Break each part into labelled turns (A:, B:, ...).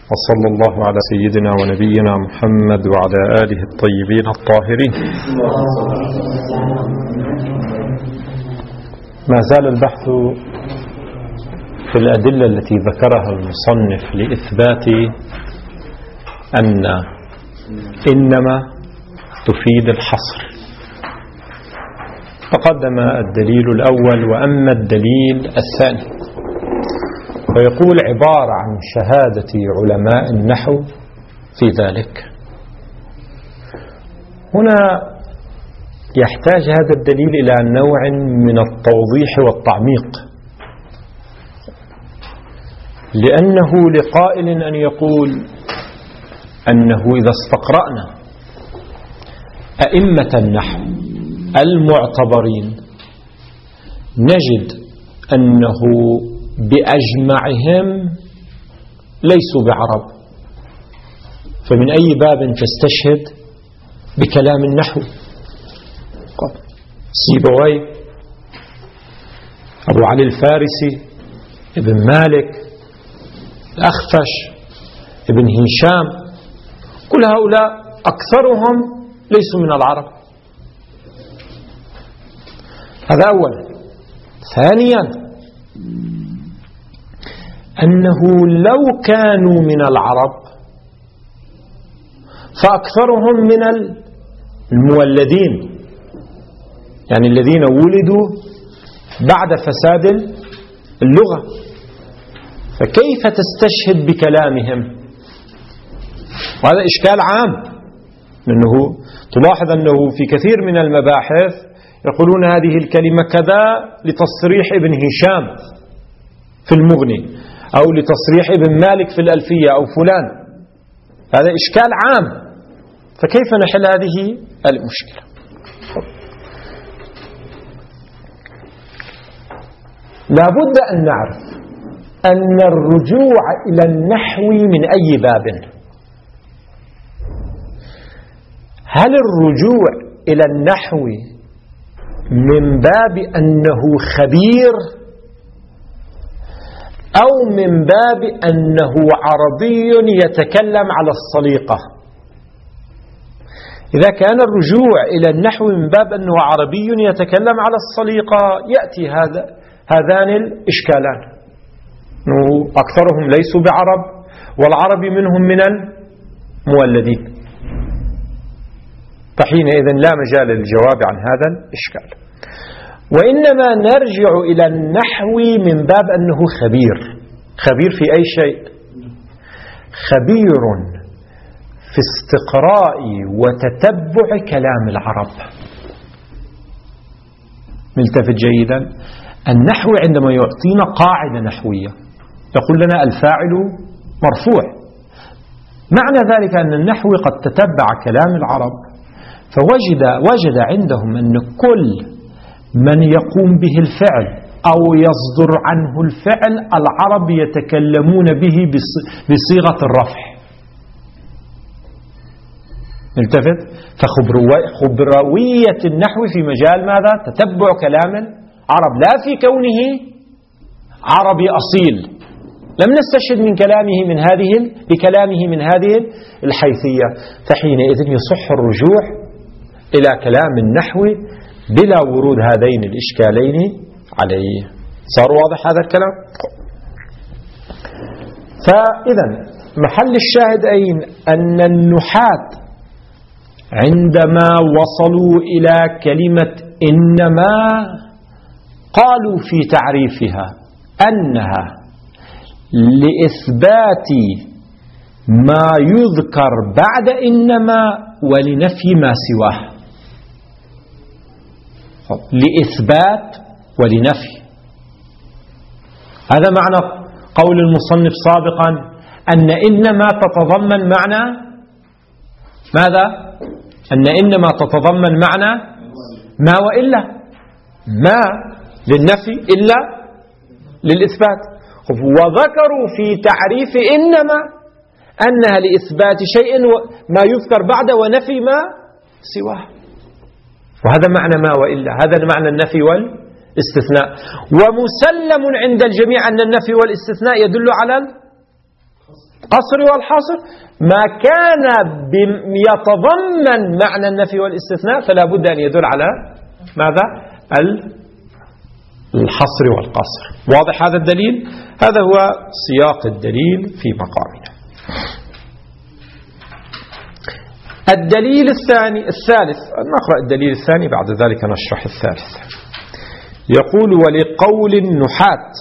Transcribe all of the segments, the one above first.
A: وصلى الله على سيدنا ونبينا محمد وعلى آله الطيبين الطاهرين. ما زال البحث في الأدلة التي ذكرها المصنف لإثبات أن إنما تفيد الحصر. تقدم الدليل الأول وأما الدليل الثاني فيقول عبارة عن شهادة علماء النحو في ذلك. هنا يحتاج هذا الدليل إلى نوع من التوضيح والتعميق، لأنه لقائل أن يقول أنه إذا استقرأنا أئمة النحو المعتبرين نجد أنه بأجمعهم ليسوا بعرب، فمن أي باب تستشهد بكلام النحو؟ سيبويه، أبو علي الفارسي، ابن مالك، الأخفش، ابن هشام، كل هؤلاء أكثرهم ليسوا من العرب. هذا أولا. ثانيا أنه لو كانوا من العرب فأكثرهم من المولدين، يعني الذين ولدوا بعد فساد اللغة، فكيف تستشهد بكلامهم؟ وهذا إشكال عام، لأنه تلاحظ أنه في كثير من المباحث يقولون هذه الكلمة كذا لتصريح ابن هشام في المغني، أو لتصريح ابن مالك في الألفية، أو فلان. هذا إشكال عام، فكيف نحل هذه المشكلة؟ لابد أن نعرف أن الرجوع إلى النحو من أي باب؟ هل الرجوع إلى النحو من باب أنه خبير، أو من باب أنه عربي يتكلم على الصليقة؟ إذا كان الرجوع إلى النحو من باب أنه عربي يتكلم على الصليقة يأتي هذان الإشكالان، أنه أكثرهم ليسوا بعرب والعربي منهم من المولدين، فحينئذ لا مجال للجواب عن هذا الإشكال. وإنما نرجع إلى النحو من باب أنه خبير في أي شيء؟ خبير في استقراء وتتبع كلام العرب. ملتفت جيدا، النحو عندما يعطينا قاعدة نحوية يقول لنا الفاعل مرفوع، معنى ذلك أن النحو قد تتبع كلام العرب، فوجد عندهم أن كل من يقوم به الفعل أو يصدر عنه الفعل العرب يتكلمون به بصيغة الرفع. التفت، فخبروية النحو في مجال ماذا؟ تتبع كلام العرب، لا في كونه عربي أصيل. لم نستشهد بكلامه من هذه الحيثية، فحينئذ يصح الرجوع إلى كلام النحو بلا ورود هذين الإشكالين عليه. صار واضح هذا الكلام؟ فإذا محل الشاهد أين؟ أن النحاة عندما وصلوا إلى كلمة إنما قالوا في تعريفها أنها لإثبات ما يذكر بعد إنما ولنفي ما سواه. لإثبات ولنفي، هذا معنى قول المصنف سابقا أن إنما تتضمن معنى ماذا؟ أن إنما تتضمن معنى ما وإلا، ما للنفي إلا للإثبات. وذكروا في تعريف إنما أنها لإثبات شيء ما يذكر بعد ونفي ما سواه، وهذا معنى ما وإلا، هذا معنى النفي والاستثناء. ومسلم عند الجميع أن النفي والاستثناء يدل على القصر والحصر ما كان يتضمن معنى النفي والاستثناء فلا بد أن يدل على ماذا؟ الحصر والقصر. واضح هذا الدليل؟ هذا هو سياق الدليل في مقامنا. الدليل الثالث نقرأ الدليل الثاني بعد ذلك نشرح الثالث. يقول: ولقول النحاة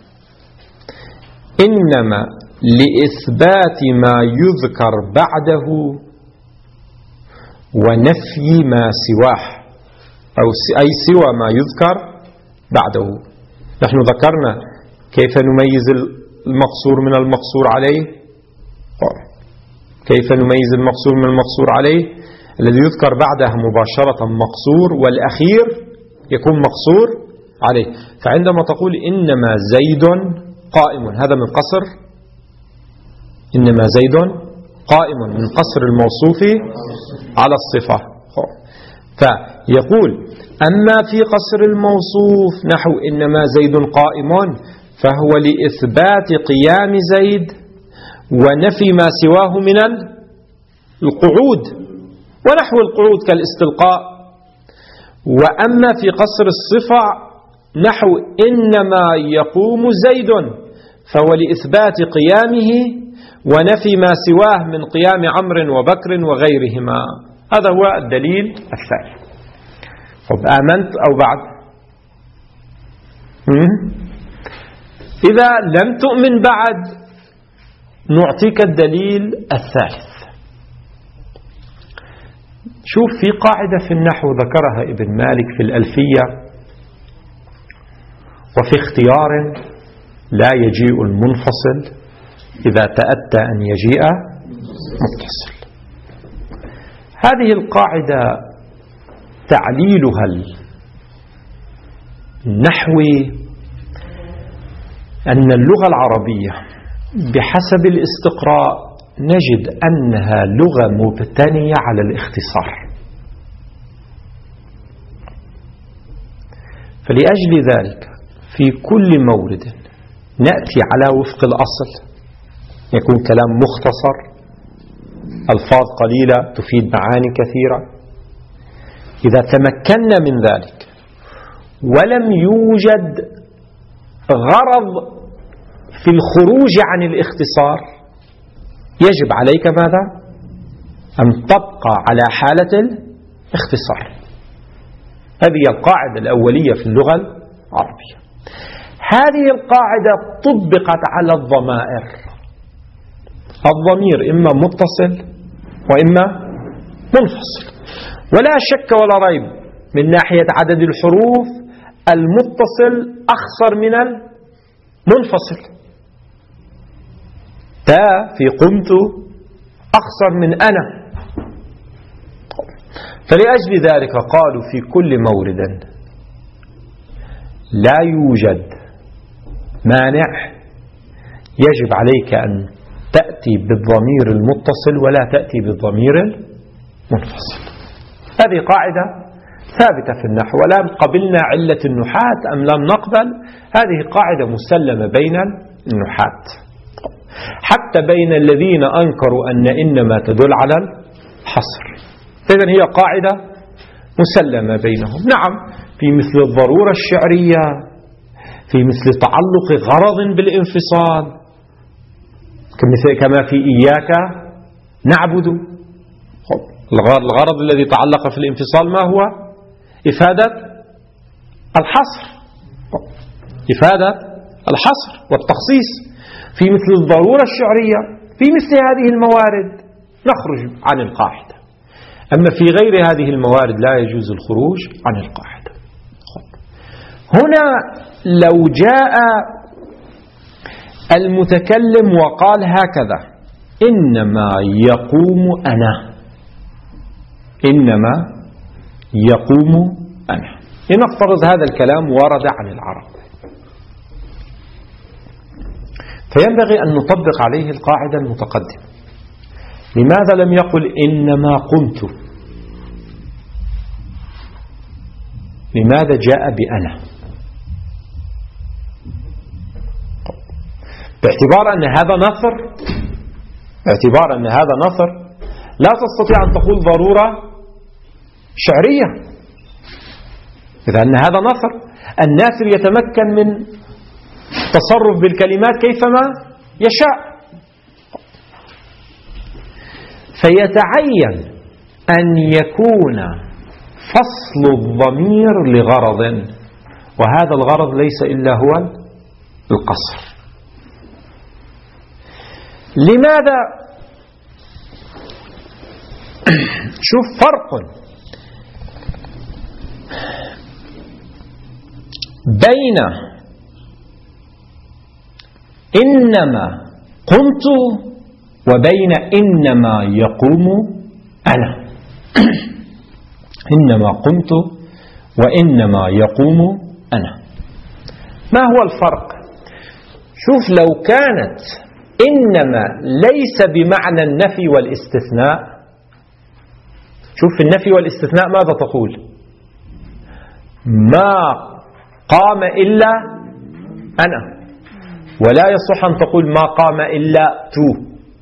A: إنما لإثبات ما يذكر بعده ونفي ما سواه، أي سوى ما يذكر بعده. نحن ذكرنا كيف نميز المقصور من المقصور عليه. كيف نميز المقصور من المقصور عليه؟ الذي يذكر بعدها مباشرة مقصور والأخير يكون مقصور عليه. فعندما تقول إنما زيد قائم، هذا من قصر إنما زيد قائم، من قصر الموصوف على الصفة. فيقول: أما في قصر الموصوف نحو إنما زيد قائم فهو لإثبات قيام زيد ونفي ما سواه من القعود ونحو القعود كالاستلقاء. وأما في قصر الصفة نحو إنما يقوم زيد فهو لإثبات قيامه ونفي ما سواه من قيام عمرو وبكر وغيرهما. هذا هو الدليل الثاني. آمنت أو بعد؟ إذا لم تؤمن بعد نعطيك الدليل الثالث. شوف، في قاعدة في النحو ذكرها ابن مالك في الألفية: وفي اختيار لا يجيء المنفصل إذا تأتى أن يجيء متصل. هذه القاعدة تعليلها النحوي أن اللغة العربية بحسب الاستقراء نجد أنها لغة مبتنية على الاختصار. فلأجل ذلك في كل مورد نأتي على وفق الأصل، يكون كلام مختصر، ألفاظ قليلة تفيد معاني كثيرة. إذا تمكنا من ذلك ولم يوجد غرض في الخروج عن الاختصار يجب عليك ماذا؟ أن تبقى على حالة الاختصار. هذه القاعدة الأولية في اللغة العربية. هذه القاعدة طبقت على الضمائر. الضمير إما متصل وإما منفصل، ولا شك ولا ريب من ناحية عدد الحروف المتصل أخصر من المنفصل. تا في قمت أخصر من أنا. فلأجل ذلك قالوا في كل مورد لا يوجد مانع يجب عليك أن تأتي بالضمير المتصل ولا تأتي بالضمير المنفصل. هذه قاعدة ثابتة في النحو، ولا قبلنا علة النحاة أم لم نقبل، هذه قاعدة مسلمة بين النحاة، حتى بين الذين أنكروا أن إنما تدل على الحصر. إذن هي قاعدة مسلمة بينهم. نعم، في مثل الضرورة الشعرية، في مثل تعلق غرض بالانفصال، كما في إياك نعبد. الغرض الذي تعلق في الانفصال ما هو؟ إفادة الحصر، إفادة الحصر والتخصيص. في مثل الضرورة الشعرية، في مثل هذه الموارد نخرج عن القاعدة، أما في غير هذه الموارد لا يجوز الخروج عن القاعدة. هنا لو جاء المتكلم وقال هكذا: إنما يقوم أنا، إنما يقوم أنا، لنفترض هذا الكلام ورد عن العرب، فينبغي أن نطبق عليه القاعدة المتقدمة. لماذا لم يقل إنما قمت؟ لماذا جاء بأنا؟ باعتبار أن هذا نثر باعتبار أن هذا نثر لا تستطيع أن تقول ضرورة شعرية، إذا أن هذا نثر، الناثر يتمكن من تصرف بالكلمات كيفما يشاء. فيتعين أن يكون فصل الضمير لغرض، وهذا الغرض ليس إلا هو القصر. لماذا؟ شوف فرق بين إنما قمت وبين إنما يقوم أنا. إنما قمت وإنما يقوم أنا، ما هو الفرق؟ شوف، لو كانت إنما ليس بمعنى النفي والاستثناء، شوف النفي والاستثناء ماذا تقول؟ ما قام إلا أنا، ولا يصح أن تقول ما قام إلا تو،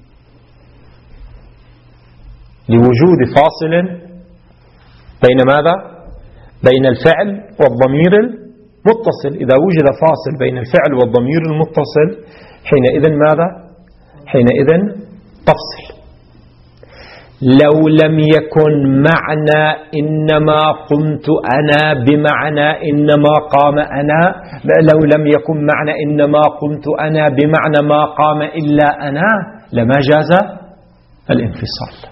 A: لوجود فاصل بين ماذا؟ بين الفعل والضمير المتصل. إذا وجد فاصل بين الفعل والضمير المتصل حينئذ ماذا؟ حينئذ تفصل. لو لم يكن معنى إنما قمت أنا بمعنى إنما قام أنا، لو لم يكن معنى إنما قمت أنا بمعنى ما قام إلا أنا، لما جاز الانفصال.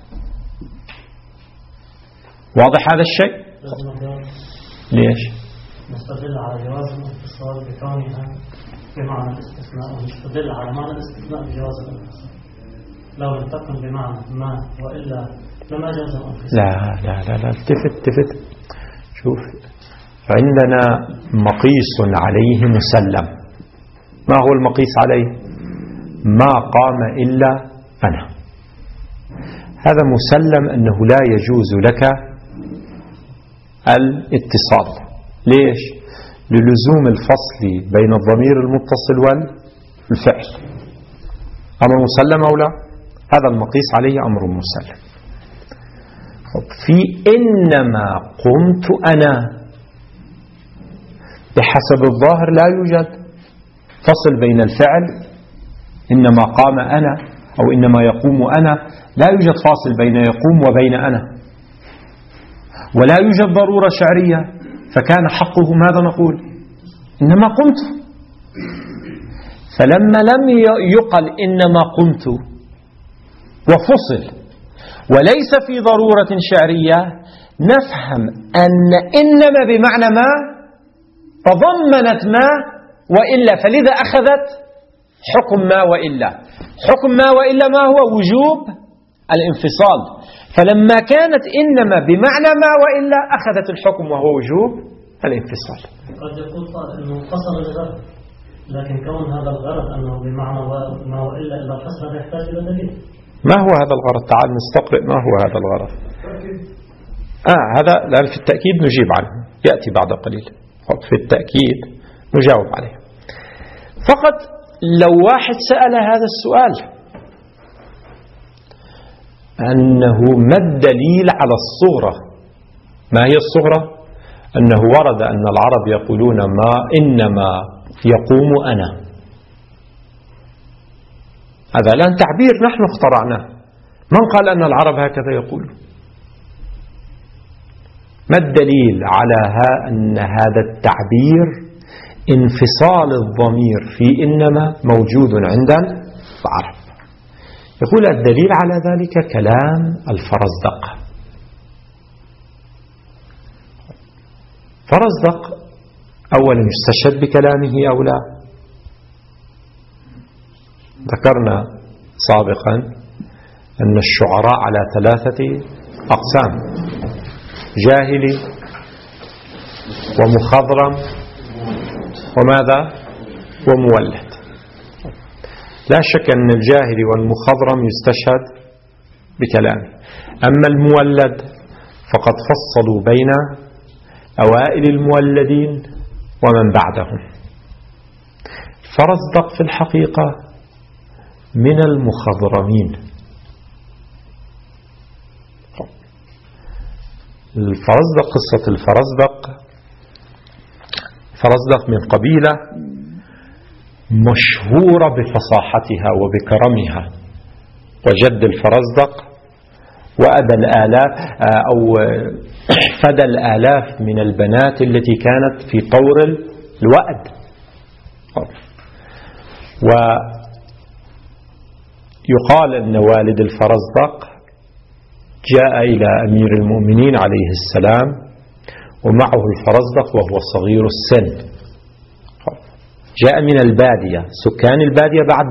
A: واضح هذا الشيء؟ ليش؟
B: نستدل على جواز الانفصال بكونها بمعنى الاستثناء، ونستدل على معنى الاستثناء بجواز الانفصال. لو لم تكن بمعنى ما وإلا لما جاز الانفصال.
A: لا التفت. شوف، عندنا مقيس عليه مسلم. ما هو المقيس عليه؟ ما قام إلا أنا. هذا مسلم أنه لا يجوز لك الاتصال. ليش؟ للزوم الفصل بين الضمير المتصل والفعل. أمر مسلم أو لا؟ هذا المقيس عليه أمر مسلم. في إنما قمت أنا، بحسب الظاهر لا يوجد فصل بين الفعل إنما قام أنا أو إنما يقوم أنا، لا يوجد فاصل بين يقوم وبين أنا، ولا يوجد ضرورة شعرية، فكان حقه ماذا نقول؟ إنما قمت. فلما لم يقل إنما قمت وفصل وليس في ضرورة شعرية، نفهم أن إنما بمعنى ما تضمنت ما وإلا، فلذا أخذت حكم ما وإلا. حكم ما وإلا ما هو؟ وجوب الانفصال. فلما كانت إنما بمعنى ما وإلا أخذت الحكم وهو وجوب الانفصال.
B: قد يقول أنه قصر الغرض، لكن كون هذا الغرض أنه بمعنى ما وإلا إلا القصر يحتاج إلى دليل.
A: ما هو هذا الغرض؟ تعال نستقرئ ما هو هذا الغرض. هذا لأن في التأكيد نجيب عنه، يأتي بعد قليل. في التأكيد نجاوب عليه. فقط لو واحد سأل هذا السؤال، أنه ما الدليل على الصغرى؟ ما هي الصغرى؟ أنه ورد أن العرب يقولون ما إنما يقوم أنا. هذا الآن تعبير نحن اخترعناه، من قال أن العرب هكذا يقول؟ ما الدليل على أن هذا التعبير انفصال الضمير في إنما موجود عند العرب؟ يقول الدليل على ذلك كلام الفرزدق. فرزدق أولا يستشهد بكلامه أو لا؟ ذكرنا سابقا أن الشعراء على 3 أقسام: جاهلي ومخضرم وماذا؟ ومولد. لا شك أن الجاهلي والمخضرم يستشهد بكلامه. أما المولد فقد فصلوا بين أوائل المولدين ومن بعدهم. فرزدق في الحقيقة من المخضرمين، الفرزدق، قصة الفرزدق، فرزدق من قبيلة مشهورة بفصاحتها وبكرمها، وجد الفرزدق وأدى الآلاف أو فدى الآلاف من البنات التي كانت في طور الوأد. ويقال أن والد الفرزدق جاء إلى أمير المؤمنين عليه السلام ومعه الفرزدق وهو صغير السن، جاء من البادية، سكان البادية بعد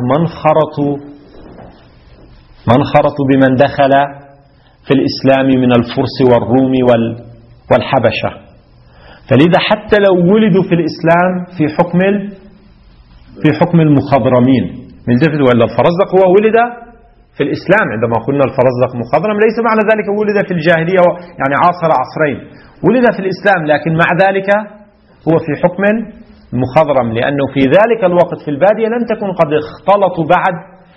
A: ما انخرطوا بمن دخل في الإسلام من الفرس والروم والحبشة، فلذا حتى لو ولدوا في الإسلام في حكم المخضرمين من جهة، ولا الفرزدق هو ولد في الإسلام. عندما قلنا الفرزدق مخضرم ليس معنى ذلك ولد في الجاهلية، يعني عاصر عصرين، ولد في الإسلام لكن مع ذلك هو في حكم مخضرم، لأنه في ذلك الوقت في البادية لم تكن قد اختلطوا بعد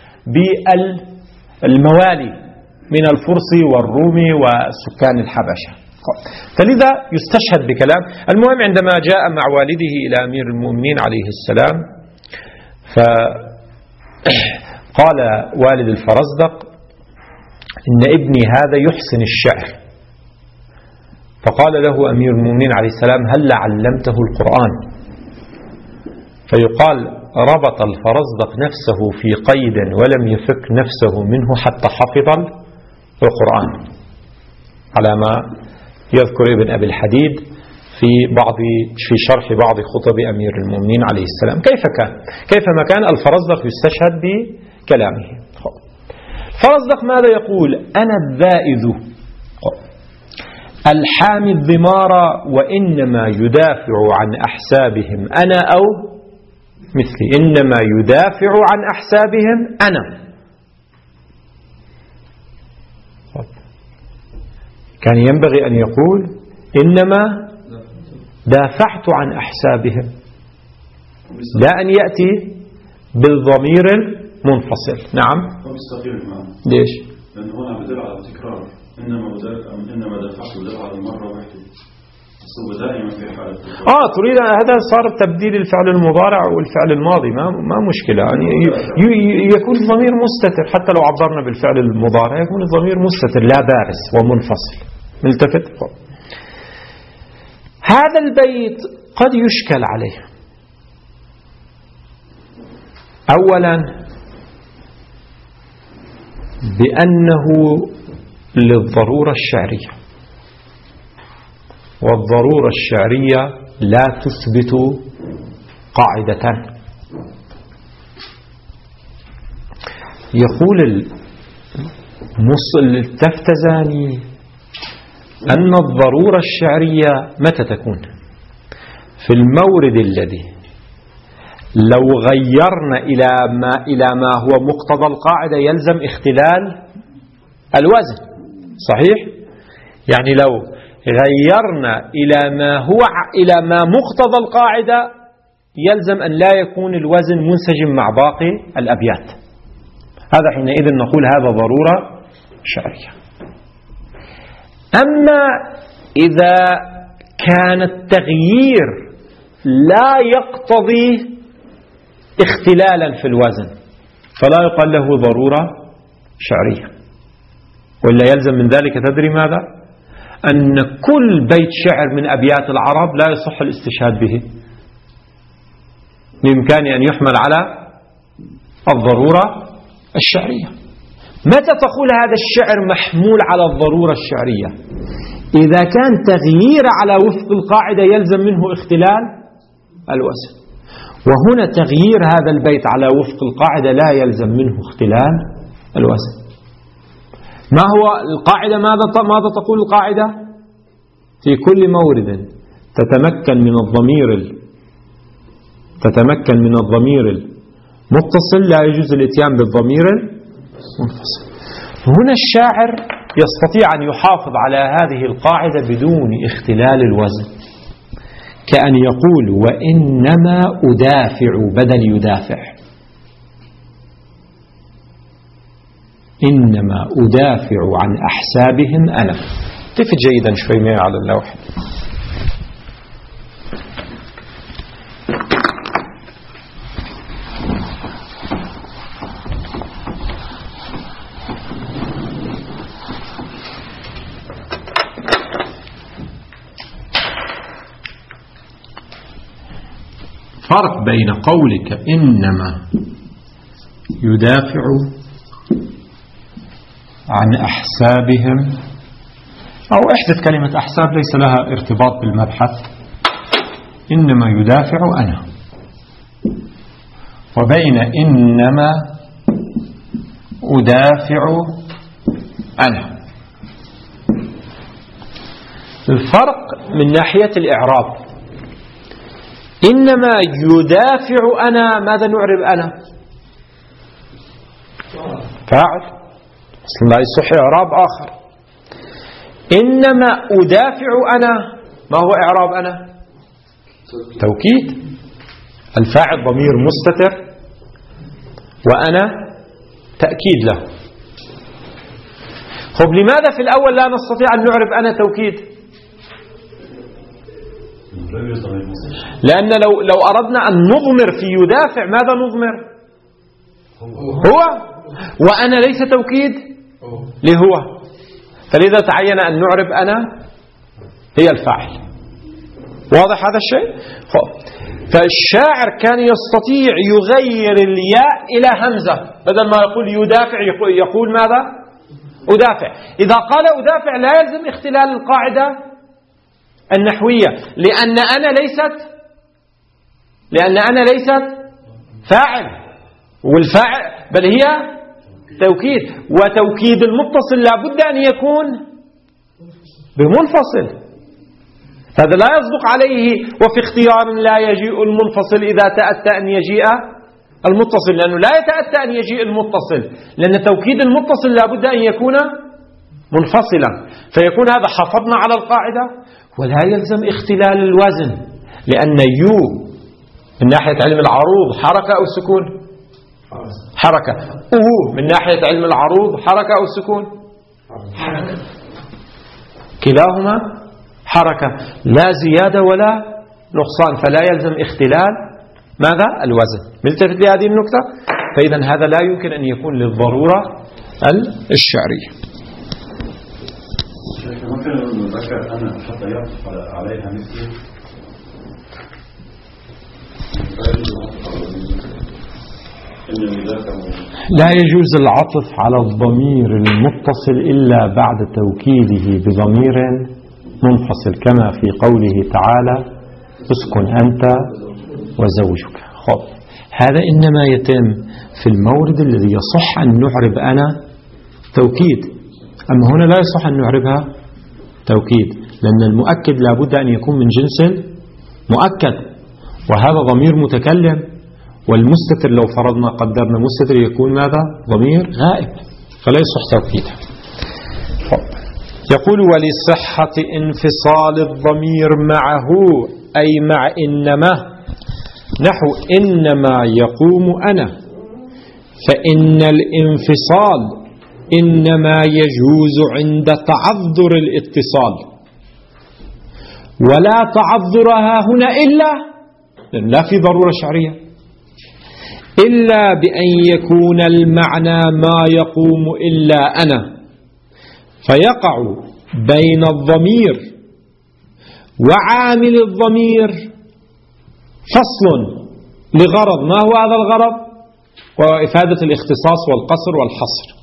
A: بالموالي من الفرس والروم وسكان الحبشة، فلذا يستشهد بكلام. المهم عندما جاء مع والده إلى أمير المؤمنين عليه السلام، فقال والد الفرزدق إن ابني هذا يحسن الشعر، فقال له أمير المؤمنين عليه السلام هل علمته القرآن؟ فيقال ربط الفرزدق نفسه في قيد ولم يفك نفسه منه حتى حفظ القرآن، على ما يذكر ابن أبي الحديد في شرح بعض خطب أمير المؤمنين عليه السلام. كيفما كان الفرزدق يستشهد بكلامه. الفرزدق ماذا يقول؟ أنا الذائذ الحامي الضمار وإنما يدافع عن أحسابهم أنا أو مثلي، إنما يدافع عن أحسابهم أنا. كان ينبغي أن يقول إنما دافعت عن أحسابهم، لا أن يأتي بالضمير المنفصل. نعم. ليش؟
C: لأنه هنا بدل على التكرار، إنما دافعت بدل على المرة واحدة، دائما في حالة
A: تريد هذا صار تبديل الفعل المضارع والفعل الماضي، ما مشكلة، يعني يكون الضمير مستتر، حتى لو عبرنا بالفعل المضارع يكون الضمير مستتر لا بارز ومنفصل ملتفت. هذا البيت قد يشكل عليه. أولا بأنه للضرورة الشعرية، والضرورة الشعرية لا تثبت قاعدتان. يقول التفتزاني أن الضرورة الشعرية متى تكون؟ في المورد الذي لو غيرنا إلى ما هو مقتضى القاعدة يلزم اختلال الوزن، صحيح؟ يعني لو غيرنا إلى ما مقتضى القاعدة يلزم أن لا يكون الوزن منسجم مع باقي الأبيات، هذا حينئذ نقول هذا ضرورة شعرية. أما إذا كان التغيير لا يقتضي اختلالا في الوزن فلا يقال له ضرورة شعرية، ولا يلزم من ذلك تدري ماذا؟ أن كل بيت شعر من أبيات العرب لا يصح الاستشهاد به، بإمكانه أن يحمل على الضرورة الشعرية. متى تقول هذا الشعر محمول على الضرورة الشعرية؟ إذا كان تغيير على وفق القاعدة يلزم منه اختلال الوزن، وهنا تغيير هذا البيت على وفق القاعدة لا يلزم منه اختلال الوزن. ما هو القاعدة؟ ماذا تقول القاعدة؟ في كل مورد تتمكن من الضمير المتصل لا يجوز الاتيان بالضمير المنفصل. هنا الشاعر يستطيع أن يحافظ على هذه القاعدة بدون اختلال الوزن، كأن يقول وإنما أدافع بدل يدافع، إنما أدافع عن أحسابهم أنا. التفت جيدا شوي معي على اللوحة. فرق بين قولك إنما يدافع عن أحسابهم، أو احذف كلمة أحساب ليس لها ارتباط بالمبحث، إنما يدافع أنا، وبين إنما أدافع أنا. الفرق من ناحية الإعراب، إنما يدافع أنا، ماذا نعرب أنا؟ فاعل، أصلا لا يصح إعراب آخر. إنما أدافع أنا، ما هو إعراب أنا؟ توكيد. الفاعل ضمير مستتر وأنا تأكيد له. خب لماذا في الأول لا نستطيع أن نعرب أنا توكيد؟ لأن لو أردنا أن نضمر في يدافع، ماذا نضمر؟ هو، وأنا ليس توكيد لهو، فلذا تعين أن نعرب أنا هي الفاعل. واضح هذا الشيء؟ فالشاعر كان يستطيع يغير الياء إلى همزة، بدل ما يقول يدافع يقول ماذا؟ أدافع. إذا قال أدافع لا يلزم اختلال القاعدة النحوية، لأن أنا ليست فاعل، والفاعل بل هي توكيد، وتوكيد المتصل لا بد أن يكون بمنفصل. هذا لا يصدق عليه وفي اختيار لا يجيء المنفصل إذا تأتى أن يجيء المتصل، لأنه لا يتأتى أن يجيء المتصل، لأن توكيد المتصل لا بد أن يكون منفصلا، فيكون هذا حافظنا على القاعدة. ولا يلزم اختلال الوزن، لأن يو من ناحية علم العروض حركة أو سكون؟ حركة. من ناحية علم العروض حركة أو سكون؟ حركة. كلاهما حركة، لا زيادة ولا نقصان، فلا يلزم اختلال ماذا؟ الوزن. ملتفت لهذه النقطة؟ فإذا هذا لا يمكن أن يكون للضرورة الشعرية.
C: ممكن نذكر أنا حتى يعطف عليها مثل
A: لا يجوز العطف على الضمير المتصل إلا بعد توكيده بضمير منفصل، كما في قوله تعالى اسكن أنت وزوجك. خب هذا إنما يتم في المورد الذي يصح أن نعرب أنا توكيد، أما هنا لا يصح أن نعربها توكيد، لأن المؤكد لابد أن يكون من جنس مؤكد، وهذا ضمير متكلم، والمستتر لو فرضنا قدرنا مستتر يكون ماذا؟ ضمير غائب، فلا يصح توكيدها. يقول ولصحة انفصال الضمير معه، أي مع إنما، نحو إنما يقوم أنا، فإن الانفصال إنما يجوز عند تعذر الاتصال، ولا تعذرها هنا إلا، لأن لا في ضرورة شعرية، إلا بأن يكون المعنى ما يقوم إلا أنا، فيقع بين الضمير وعامل الضمير فصل لغرض، ما هو هذا الغرض؟ وإفادة الاختصاص والقصر والحصر.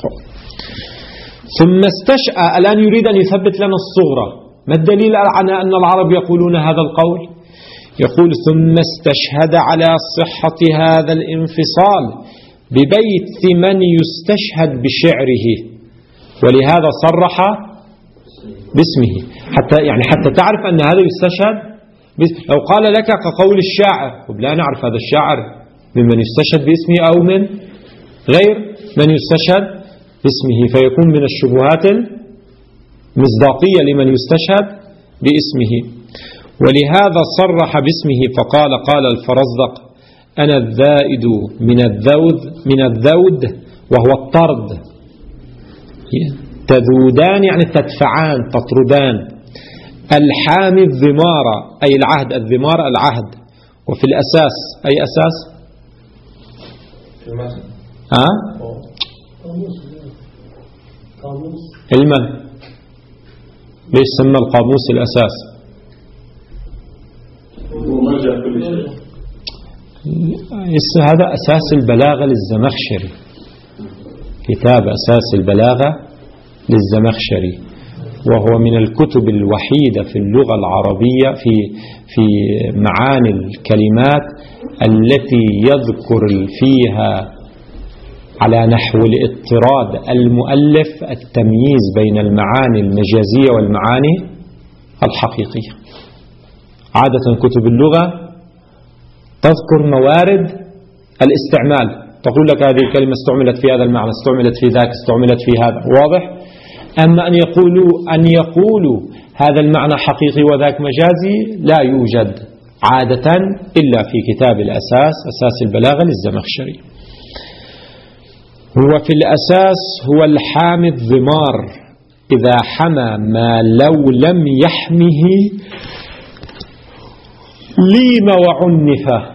A: ثم استشأ، الآن يريد أن يثبت لنا الصغرى. ما الدليل على أن العرب يقولون هذا القول؟ يقول ثم استشهد على صحة هذا الانفصال ببيت من يستشهد بشعره، ولهذا صرح باسمه، حتى تعرف أن هذا يستشهد. لو قال لك كقول الشاعر، لا نعرف هذا الشاعر ممن يستشهد باسمه أو من غير من يستشهد باسمه، فيكون من الشبهات المصداقية لمن يستشهد باسمه. ولهذا صرح باسمه فقال قال الفرزدق أنا الذائد من الذود وهو الطرد، تذودان يعني تدفعان تطردان. الحامي الذمار أي العهد، الذمار العهد. وفي الأساس أي أساس؟ المن ليش سمى القاموس الأساس؟ هذا أساس البلاغة للزمخشري، كتاب أساس البلاغة للزمخشري، وهو من الكتب الوحيدة في اللغة العربية في معاني الكلمات التي يذكر فيها على نحو الاضطراد المؤلف التمييز بين المعاني المجازية والمعاني الحقيقية. عادة كتب اللغة تذكر موارد الاستعمال، تقول لك هذه الكلمة استعملت في هذا المعنى، استعملت في ذاك، استعملت في هذا، واضح؟ أما أن يقولوا هذا المعنى حقيقي وذاك مجازي لا يوجد عادة إلا في كتاب الأساس، أساس البلاغة للزمخشري. هو في الأساس هو الحامي الضمار إذا حمى ما لو لم يحمه ليم وعنف.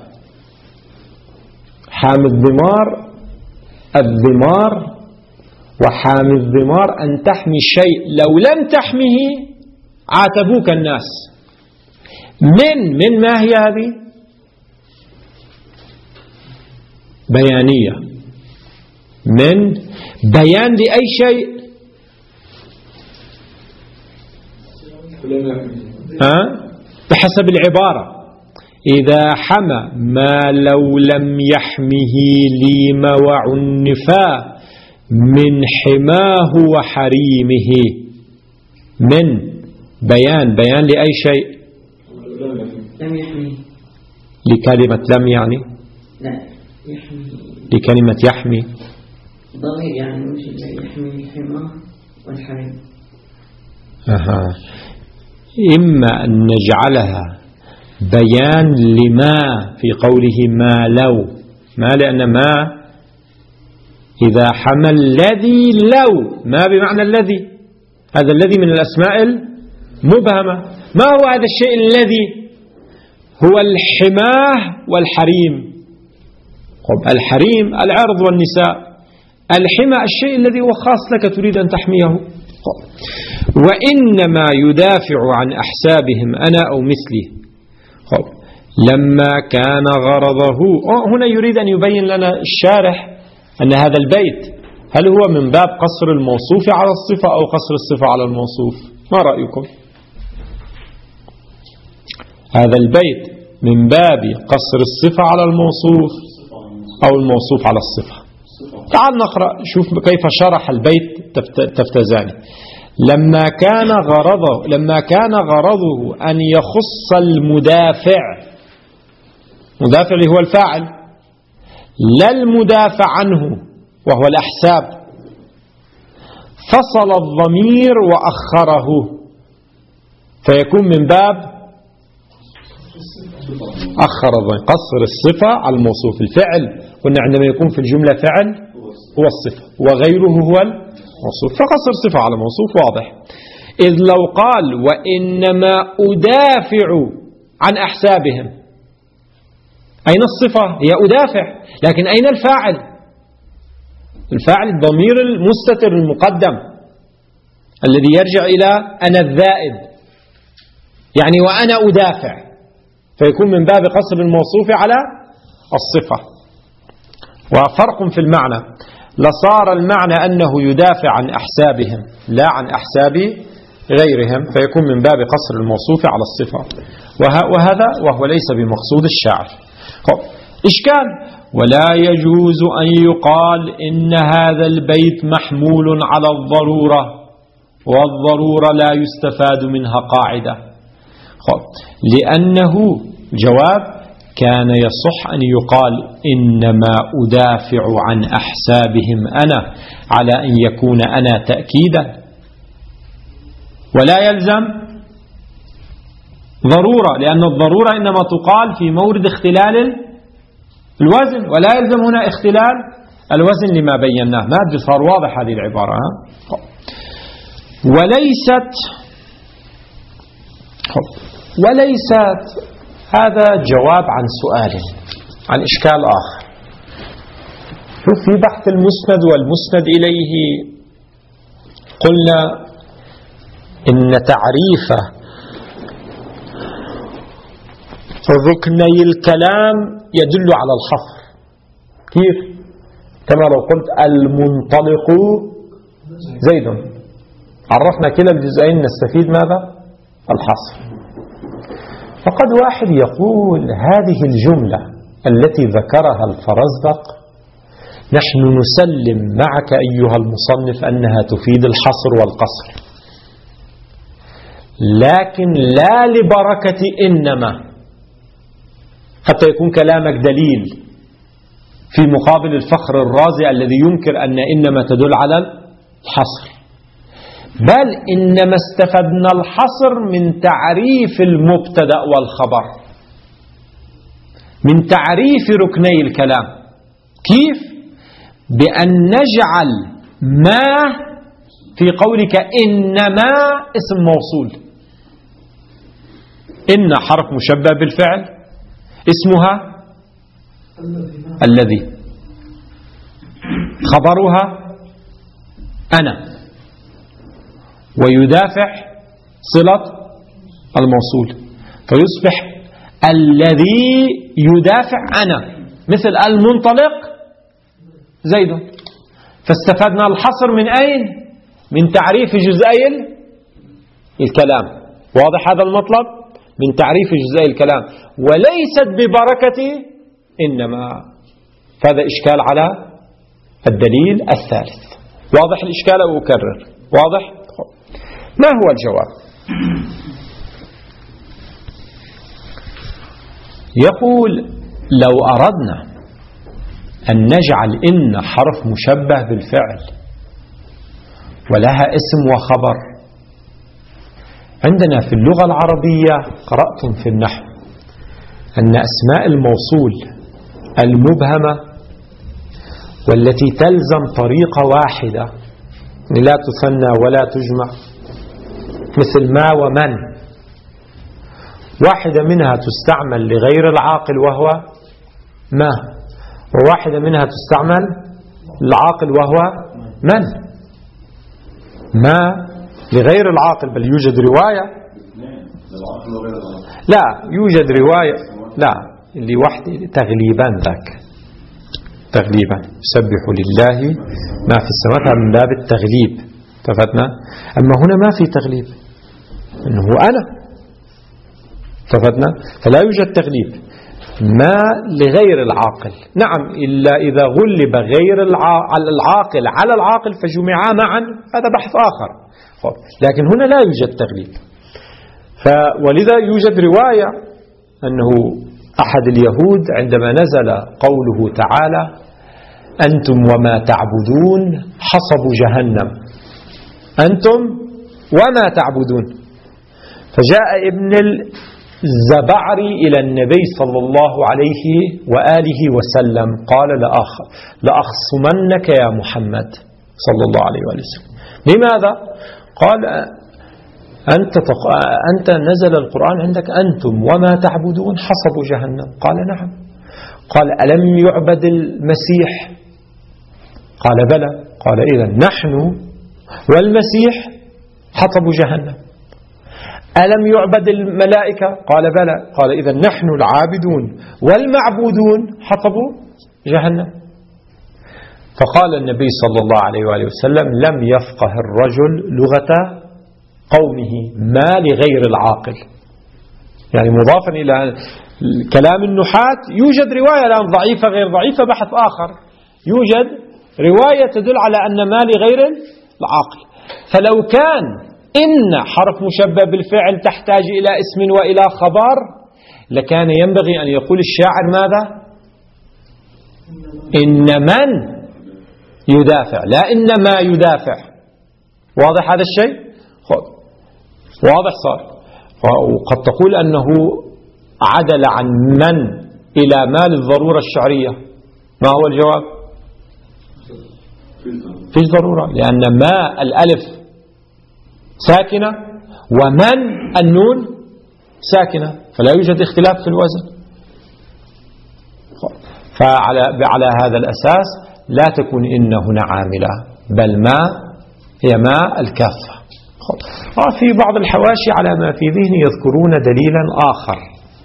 A: حامي الضمار، الضمار وحامي الضمار أن تحمي الشيء لو لم تحمه عاتبوك الناس. من ما هي هذه؟ بيانية، من بيان لأي شيء بحسب العبارة. إذا حمى ما لو لم يحمه ليم وعنفا من حماه وحريمه. من بيان لأي شيء
D: لم يحمي،
A: لكلمة لم يعني
D: لا يحمي،
A: لكلمة يحمي
D: ضمير يعني مش يحمي الحماه والحريم.
A: إما أن نجعلها بيان لما في قوله ما لو، ما لأن ما إذا حمى الذي لو، ما بمعنى الذي، هذا الذي من الأسماء المبهمة. ما هو هذا الشيء الذي؟ هو الحماه والحريم. الحريم العرض والنساء، الحمى الشيء الذي هو خاص لك تريد أن تحميه. وإنما يدافع عن أحسابهم أنا أو مثلي. لما كان غرضه، هنا يريد أن يبين لنا الشارح أن هذا البيت هل هو من باب قصر الموصوف على الصفة أو قصر الصفة على الموصوف؟ ما رأيكم؟ هذا البيت من باب قصر الصفة على الموصوف أو الموصوف على الصفة؟ تعال نقرأ شوف كيف شرح البيت تفتزاني. لما كان غرضه أن يخص المدافع، مدافع اللي هو الفاعل، لا المدافع عنه وهو الأحساب، فصل الضمير وأخره فيكون من باب أخر الضمير، قصر الصفة على الموصوف. الفعل قلنا عندما يكون في الجملة فعل هو الصفة وغيره هو الموصوف، فقصر صفة على موصوف واضح. إذ لو قال وإنما أدافع عن أحسابهم، أين الصفة؟ هي أدافع، لكن أين الفاعل؟ الفاعل الضمير المستتر المقدم الذي يرجع إلى أنا الذائد، يعني وأنا أدافع، فيكون من باب قصر الموصوف على الصفة. وفرق في المعنى، لصار المعنى أنه يدافع عن أحسابهم لا عن أحساب غيرهم، فيكون من باب قصر الموصوف على الصفة. وهو ليس بمقصود الشاعر. إشكال: ولا يجوز أن يقال إن هذا البيت محمول على الضرورة، والضرورة لا يستفاد منها قاعدة. لأنه جواب كان يصح أن يقال إنما أدافع عن أحسابهم أنا، على أن يكون أنا تأكيدا، ولا يلزم ضرورة، لأن الضرورة إنما تقال في مورد اختلال الوزن، ولا يلزم هنا اختلال الوزن لما بيناه. ما أدري صار واضح هذه العبارة. وليست هذا جواب عن سؤال عن إشكال آخر. في بحث المسند والمسند إليه قلنا إن تعريف ركني الكلام يدل على الحصر. كيف؟ كما لو قلت المنطلق زيد، عرفنا كلا الجزئين نستفيد ماذا؟ الحصر. فقد واحد يقول هذه الجملة التي ذكرها الفرزدق نحن نسلم معك أيها المصنف أنها تفيد الحصر والقصر، لكن لا لبركة إنما، حتى يكون كلامك دليل في مقابل الفخر الرازي الذي ينكر أن إنما تدل على الحصر، بل إنما استفدنا الحصر من تعريف المبتدأ والخبر، من تعريف ركني الكلام. كيف؟ بأن نجعل ما في قولك إنما اسم موصول، إن حرف مشبه بالفعل، اسمها الذي، خبرها أنا، ويدافع صلة الموصول، فيصبح الذي يدافع أنا، مثل المنطلق زيد. فاستفدنا الحصر من أين؟ من تعريف جزئي الكلام. واضح هذا المطلب؟ من تعريف جزئي الكلام، وليست ببركة إنما. فهذا إشكال على الدليل الثالث. واضح الإشكال أو أكرر؟ واضح؟ ما هو الجواب؟ يقول لو أردنا أن نجعل إن حرف مشبه بالفعل ولها اسم وخبر، عندنا في اللغة العربية قرأتم في النحو أن أسماء الموصول المبهمة والتي تلزم طريقة واحدة لا تثنى ولا تجمع، مثل ما ومن، واحدة منها تستعمل لغير العاقل وهو ما، وواحدة منها تستعمل العاقل وهو من. ما لغير العاقل، بل يوجد رواية، لا يوجد رواية، لا لوحده تغليبا، ذاك تغليبا يسبح لله ما في السماوات من باب التغليب، تفتنا. أما هنا ما في تغليب، إنه أنا، تفتنا، فلا يوجد تغليب. ما لغير العاقل، نعم، إلا إذا غلب غير العاقل على العاقل فجمعا معا، هذا بحث آخر. لكن هنا لا يوجد تغليب. ولذا يوجد رواية أنه أحد اليهود عندما نزل قوله تعالى أنتم وما تعبدون حصب جهنم، أنتم وما تعبدون، فجاء ابن الزبعري إلى النبي صلى الله عليه وآله وسلم قال لأخصمنك يا محمد صلى الله عليه وآله وسلم. لماذا؟ قال أنت نزل القرآن عندك أنتم وما تعبدون حصب جهنم. قال نعم. قال ألم يعبد المسيح؟ قال بلى. قال إذن نحن والمسيح حصب جهنم. ألم يعبد الملائكة؟ قال بلى. قال إذن نحن العابدون والمعبودون حصبوا جهنم. فقال النبي صلى الله عليه وآله وسلم لم يفقه الرجل لغة قومه ما لغير العاقل، يعني مضافا إلى كلام النحاة. يوجد رواية الآن ضعيفة غير ضعيفة، بحث آخر، يوجد رواية تدل على أن ما لغير العاقل. فلو كان إن حرف مشبه بالفعل تحتاج إلى اسم وإلى خبر، لكان ينبغي أن يقول الشاعر ماذا؟ إن من يدافع، لا إن ما يدافع. واضح هذا الشيء؟ واضح صار. وقد تقول أنه عدل عن من إلى ما للضرورة الشعرية. ما هو الجواب؟ فيش ضرورة، لأن ما الألف ساكنة، ومن النون ساكنة، فلا يوجد اختلاف في الوزن. فعلى هذا الأساس لا تكون إن هنا عاملة، بل ما هي ما الكافة. في بعض الحواشي على ما في ذهني يذكرون دليلا آخر،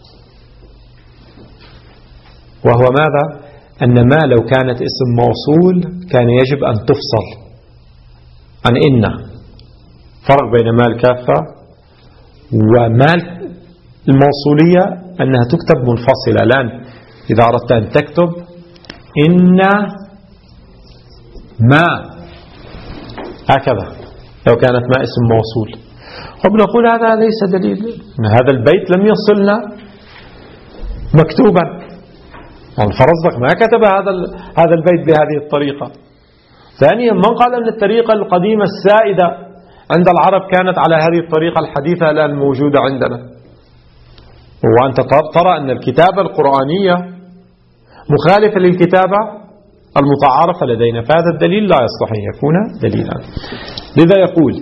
A: وهو ماذا؟ أن ما لو كانت اسم موصول كان يجب أن تفصل عن إن. فرق بين ما الكافة وما الموصولية أنها تكتب منفصلة. الآن إذا أردت أن تكتب إن ما هكذا لو كانت ما اسم موصول، وبنقول هذا ليس دليل، هذا البيت لم يصلنا مكتوبا، فرزدق ما كتب هذا البيت بهذه الطريقة. ثانيا، من قال أن الطريقة القديمة السائدة عند العرب كانت على هذه الطريقة الحديثة الآن موجودة عندنا؟ وأنت ترى أن الكتابة القرآنية مخالفة للكتابة المتعارفة لدينا، فهذا الدليل لا يصلح أن يكون دليلا. لذا يقول: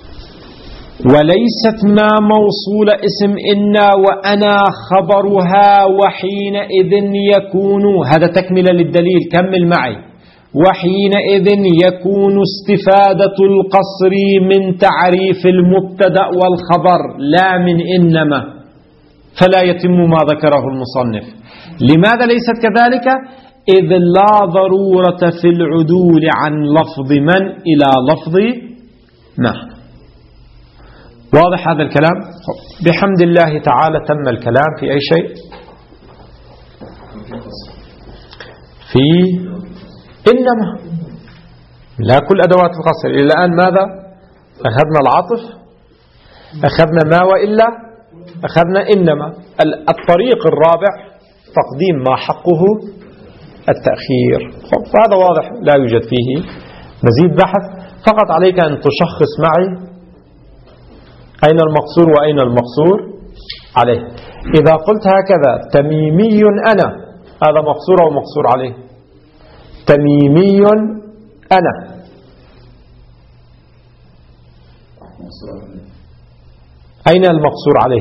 A: وليست ما موصول اسم إنا وأنا خبرها وحينئذ يكون، هذا تكملة للدليل، كمل معي، وحينئذ يكون استفادة القصر من تعريف المبتدأ والخبر لا من إنما، فلا يتم ما ذكره المصنف. لماذا ليست كذلك؟ إذ لا ضرورة في العدول عن لفظ من إلى لفظ ما. واضح هذا الكلام؟ بحمد الله تعالى تم الكلام في أي شيء؟ في إنما. لا كل أدوات القصر. إلى الآن ماذا؟ أخذنا العطف، أخذنا ما وإلا، أخذنا إنما. الطريق الرابع تقديم ما حقه التأخير. فهذا واضح لا يوجد فيه مزيد بحث، فقط عليك أن تشخص معي أين المقصور وأين المقصور عليه. إذا قلت هكذا تميمي أنا، هذا مقصور أو مقصور عليه؟ تميمي أنا، أين المقصور عليه؟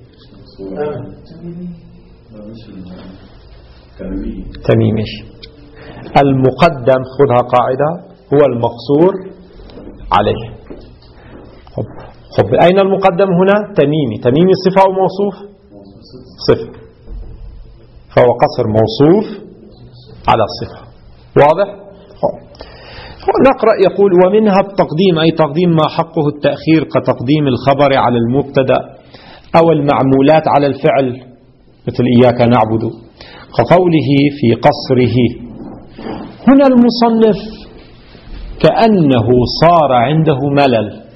A: تميمي. المقدم خذها قاعدة هو المقصور عليه. طب أين المقدم هنا؟ تميمي. تميمي صفة أو موصوف؟ صفة، فهو قصر موصوف على الصفة. واضح؟ نقرأ. يقول: ومنها التقديم، أي تقديم ما حقه التأخير كتقديم الخبر على المبتدأ أو المعمولات على الفعل مثل إياك نعبد، كقوله في قصره. هنا المصنف كأنه صار عنده ملل،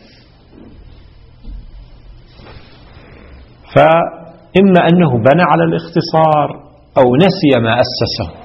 A: فإما أنه بنى على الاختصار أو نسي ما أسسه.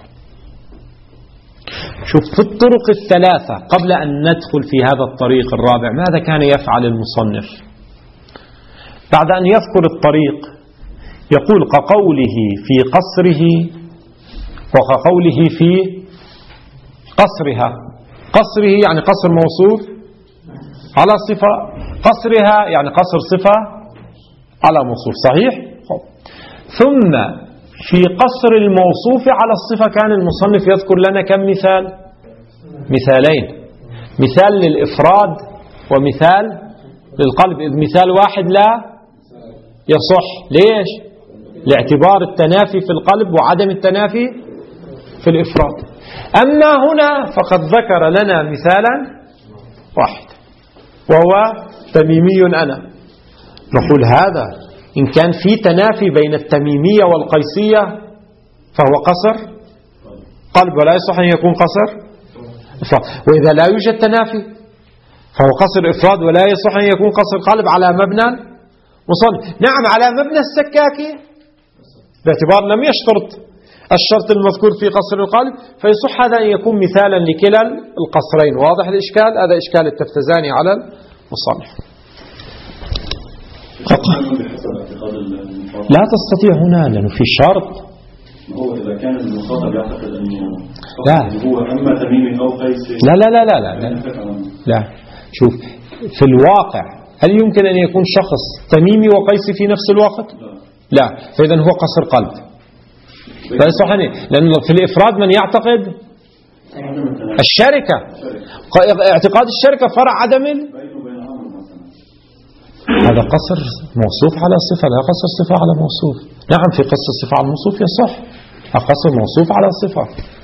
A: شوف في الطرق الثلاثة قبل أن ندخل في هذا الطريق الرابع ماذا كان يفعل المصنف؟ بعد أن يذكر الطريق يقول: كقوله في قصره وكقوله في قصرها. قصره يعني قصر موصوف على صفة، قصرها يعني قصر صفة على موصوف. صحيح؟ ثم في قصر الموصوف على الصفة كان المصنف يذكر لنا كم مثال؟ مثالين، مثال للإفراد ومثال للقلب. إذ مثال واحد لا يصح. ليش؟ لاعتبار التنافي في القلب وعدم التنافي في الإفراد. أما هنا فقد ذكر لنا مثالا واحد وهو تميمي أنا. نقول هذا إن كان في تنافي بين التميمية والقيسية فهو قصر قلب، ولا يصح أن يكون قصر إفراد. وإذا لا يوجد تنافي فهو قصر إفراد ولا يصح أن يكون قصر قلب على مبنى مصنف. نعم على مبنى السكاكي باعتبار لم يشترط الشرط المذكور في قصر القلب، فيصح هذا أن يكون مثالا لكلا القصرين. واضح الإشكال؟ هذا إشكال التفتزاني على المصنف. لا تستطيع هنا لأنه في شرط.
C: هو إذا كان المخاطب يعتقد أنه
A: لا
C: هو أما تميمي أو قيسي.
A: لا لا لا لا لا لا, لا. شوف في الواقع هل يمكن أن يكون شخص تميمي وقيسي في نفس الوقت؟ لا. فإذا هو قصر قلب. لأن في الإفراد من يعتقد الشركة، اعتقاد الشركة فرع عدم هذا قصر موصوف على صفة، لا قصر صفة على موصوف. نعم في قصر الصفة على الموصوف يصح، قصر موصوف على صفة.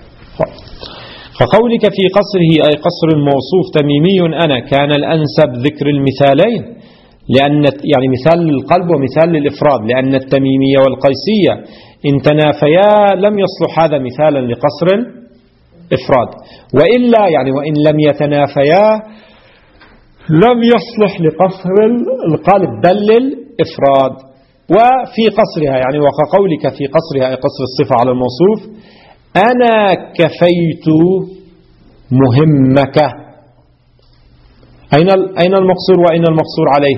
A: فقولك في قصره أي قصر الموصوف تميمي أنا كان الأنسب ذكر المثالين، لأن يعني مثال للقلب ومثال للإفراد، لأن التميمية والقيسية إن تنافيا لم يصلح هذا مثالا لقصر الإفراد، وإلا يعني وإن لم يتنافيا لم يصلح لقصر القلب بل للإفراد. وفي قصرها يعني وكقولك في قصرها أي قصر الصفة على الموصوف أنا كفيت مهمك. أين المقصور وأين المقصور عليه؟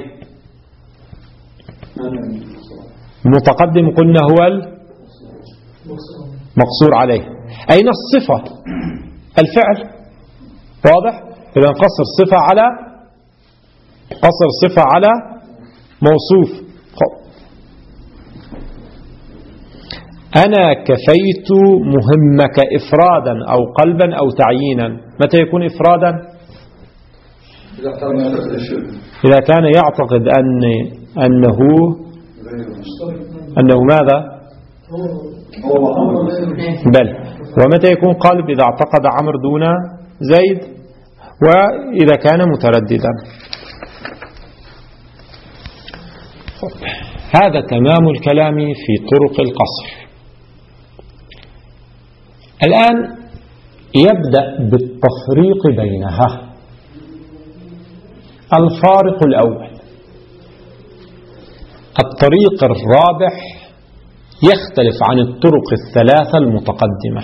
A: المتقدم قلنا هو المقصور عليه. أين الصفة؟ الفعل. واضح؟ إذا قصر صفة على موصوف. أنا كفيت مهمك إفرادا أو قلبا أو تعيينا. متى يكون إفرادا؟ إذا كان يعتقد أنه ماذا؟ بل. ومتى يكون قلب؟ إذا اعتقد عمرو دون زيد، وإذا كان مترددا. هذا تمام الكلام في طرق القصر. الآن يبدأ بالتفريق بينها. الفارق الأول الطريق الرابح يختلف عن الطرق الثلاثة المتقدمة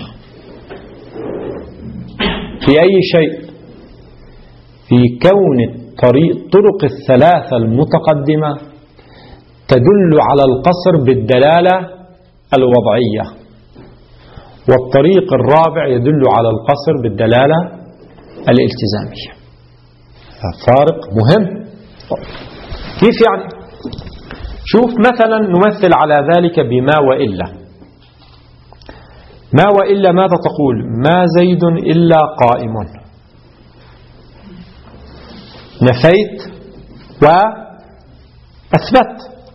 A: في أي شيء؟ في كون الطرق الثلاثة المتقدمة تدل على القصر بالدلالة الوضعية، والطريق الرابع يدل على القصر بالدلالة الالتزامية. فارق مهم. كيف يعني؟ شوف مثلا نمثل على ذلك بما وإلا. ما وإلا ماذا تقول؟ ما زيد إلا قائم. نفيت وأثبت.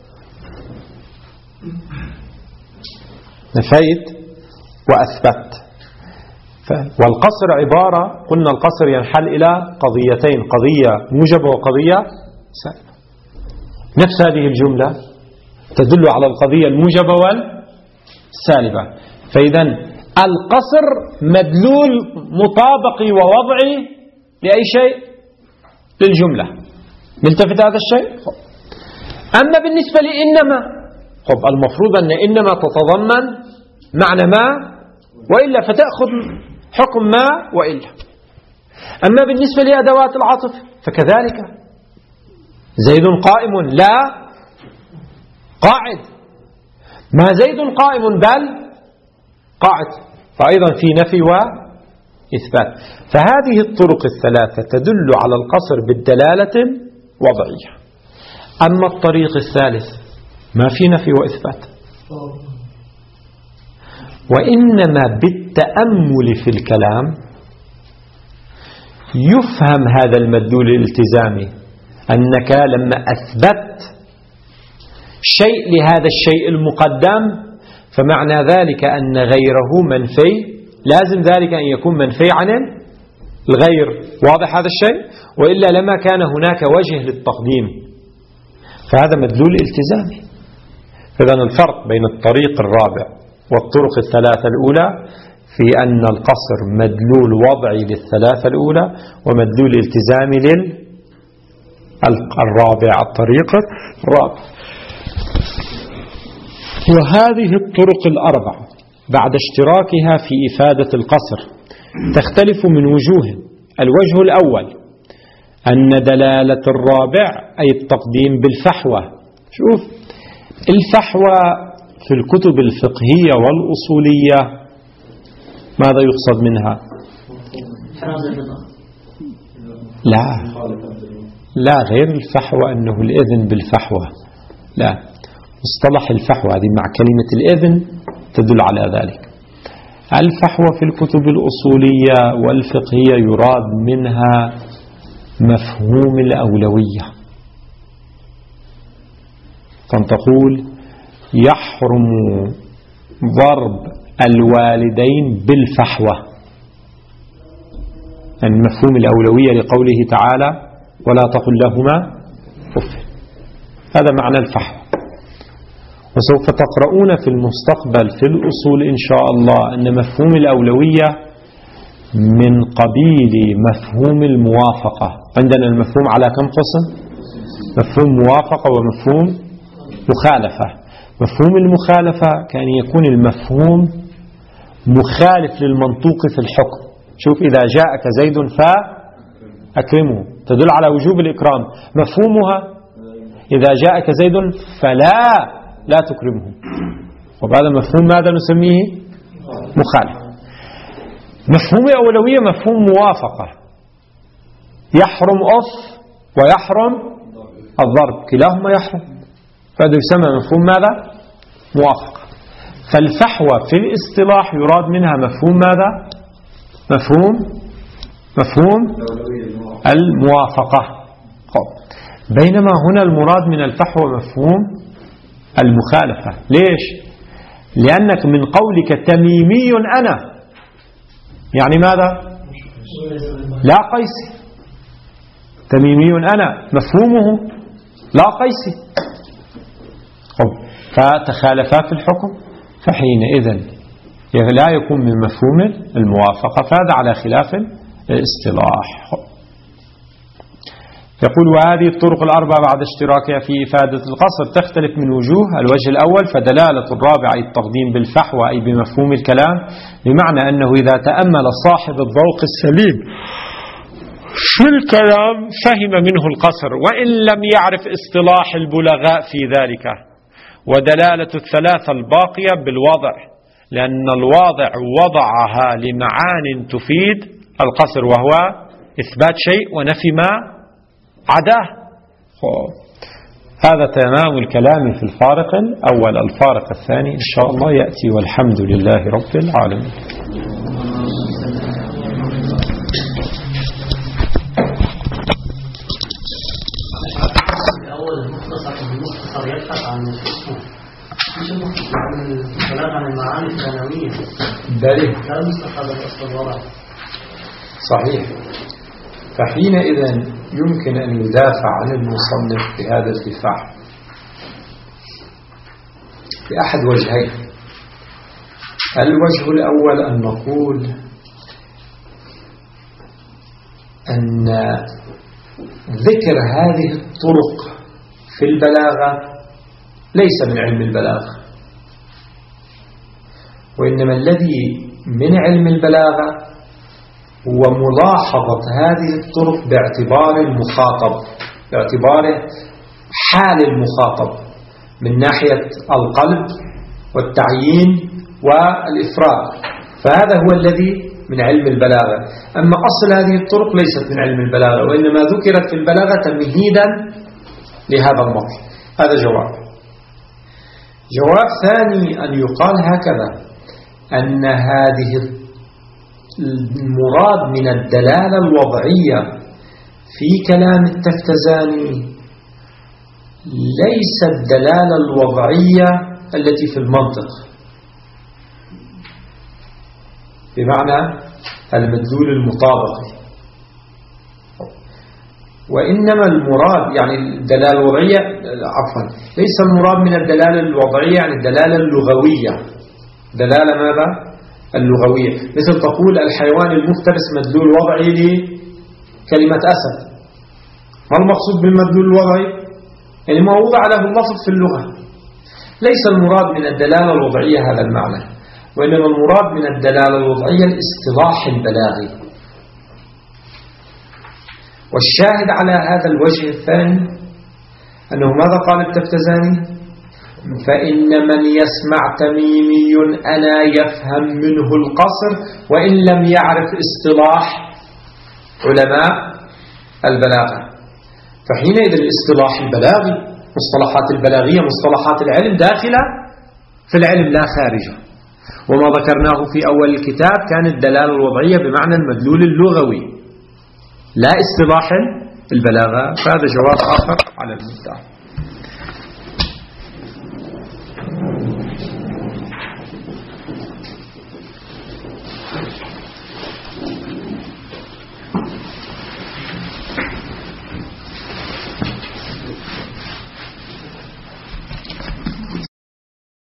A: نفيت وأثبت. والقصر عبارة، قلنا القصر ينحل إلى قضيتين، قضية موجبة وقضية سالبة. نفس هذه الجملة تدل على القضية الموجبة والسالبة. فإذا القصر مدلول مطابقي ووضعي لأي شيء؟ للجملة. نلتفت هذا الشيء. أما بالنسبة لإنما، المفروض أن إنما تتضمن معنى ما وإلا، فتأخذ حكم ما وإلا. أما بالنسبة لأدوات العطف فكذلك. زيد قائم لا قاعد. ما زيد قائم بل قاعد، فأيضا في نفي وإثبات. فهذه الطرق الثلاثة تدل على القصر بالدلالة الوضعية. أما الطريق الثالث ما في نفي وإثبات، وإنما بالتأمل في الكلام يفهم هذا المدلول الالتزامي، أنك لما أثبت شيء لهذا الشيء المقدم فمعنى ذلك أن غيره منفي، لازم ذلك أن يكون منفي عن الغير. واضح هذا الشيء؟ وإلا لما كان هناك وجه للتقديم. فهذا مدلول التزامي. فإذن الفرق بين الطريق الرابع والطرق الثلاثة الأولى في أن القصر مدلول وضعي للثلاثة الأولى ومدلول التزامي للرابع، الطريق الرابع. وهذه الطرق الأربع بعد اشتراكها في إفادة القصر تختلف من وجوه. الوجه الأول أن دلالة الرابع أي التقديم بالفحوى. شوف الفحوى في الكتب الفقهية والأصولية ماذا يقصد منها؟ لا لا، غير الفحوى أنه الإذن بالفحوى، لا، مصطلح الفحوى هذه مع كلمة الإذن تدل على ذلك. الفحوى في الكتب الأصولية والفقهية يراد منها مفهوم الأولوية، تقول يحرم ضرب الوالدين بالفحوى، يعني مفهوم الأولوية لقوله تعالى ولا تقل لهما أف، هذا معنى الفحوى. وسوف تقرؤون في المستقبل في الأصول إن شاء الله أن مفهوم الأولوية من قبيل مفهوم الموافقة. عندنا المفهوم على كم قسم؟ مفهوم موافقة ومفهوم مخالفة. مفهوم المخالفة كان يكون المفهوم مخالف للمنطوق في الحكم. شوف إذا جاءك زيد فأكرمه تدل على وجوب الإكرام، مفهومها إذا جاءك زيد فلا تكرمه، وبهذا مفهوم ماذا نسميه؟ مخالف. مفهوم الأولوية مفهوم موافقة، يحرم أف ويحرم الضرب، كلاهما يحرم، فهذا يسمى مفهوم ماذا؟ موافقة. فالفحوى في الاصطلاح يراد منها مفهوم ماذا؟ مفهوم الموافقة. بينما هنا المراد من الفحوى مفهوم المخالفة. ليش؟ لأنك من قولك تميمي أنا، يعني ماذا؟ لا قيسي. تميمي أنا مفهومه لا قيسي، فتخالفا في الحكم، فحينئذ لا يكون من مفهوم الموافقة، فهذا على خلاف الاصطلاح. يقول وهذه الطرق الأربعة بعد اشتراكها في إفادة القصر تختلف من وجوه. الوجه الأول فدلالة الرابع أي التقديم بالفحوى أي بمفهوم الكلام، بمعنى أنه إذا تأمل صاحب الذوق السليم في الكلام فهم منه القصر وإن لم يعرف اصطلاح البلغاء في ذلك. ودلالة الثلاثة الباقية بالوضع، لأن الواضع وضعها لمعان تفيد القصر، وهو إثبات شيء ونفي ما عداه. هذا تمام الكلام في الفارق الأول. الفارق الثاني إن شاء الله يأتي، والحمد لله رب العالمين.
B: المختصر يبحث عن الكلام عن المعاني الثانوية، لا يستفاد الأصل الوضع.
A: صحيح. فحينئذ يمكن أن يدافع عن المصنف بهذا الدفاع بأحد وجهين. الوجه الأول أن نقول أن ذكر هذه الطرق في البلاغة ليس من علم البلاغة، وإنما الذي من علم البلاغة هو ملاحظة هذه الطرق باعتبار المخاطب، باعتبار حال المخاطب من ناحية القلب والتعيين والإفراد، فهذا هو الذي من علم البلاغة. أما أصل هذه الطرق ليست من علم البلاغة، وإنما ذكرت في البلاغة تمهيدا لهذا المطلب. هذا جواب. جواب ثاني أن يقال هكذا، أن هذه المراد من الدلالة الوضعية في كلام التفتزاني ليس الدلالة الوضعية التي في المنطق، بمعنى المدلول المطابق، وإنما المراد يعني الدلالة الوضعية، عفوا، ليس المراد من الدلالة الوضعية يعني الدلالة اللغوية. دلالة ماذا؟ اللغوية، مثل تقول الحيوان المفترس مدلول وضعي لكلمة أسد. ما المقصود بالمدلول الوضعي؟ يعني ما وضع له اللفظ في اللغة. ليس المراد من الدلالة الوضعية هذا المعنى، وإنما المراد من الدلالة الوضعية الاصطلاح البلاغي. والشاهد على هذا الوجه الثاني أنه ماذا قال التفتزاني؟ فإن من يسمع تميمي أنا يفهم منه القصر وإن لم يعرف اصطلاح علماء البلاغة. فحينئذ الاصطلاح البلاغي، مصطلحات البلاغية، مصطلحات العلم داخلة في العلم لا خارجه. وما ذكرناه في أول الكتاب كانت الدلالة الوضعية بمعنى المدلول اللغوي لا اصطلاح البلاغة. فهذا جواب آخر على المدعى.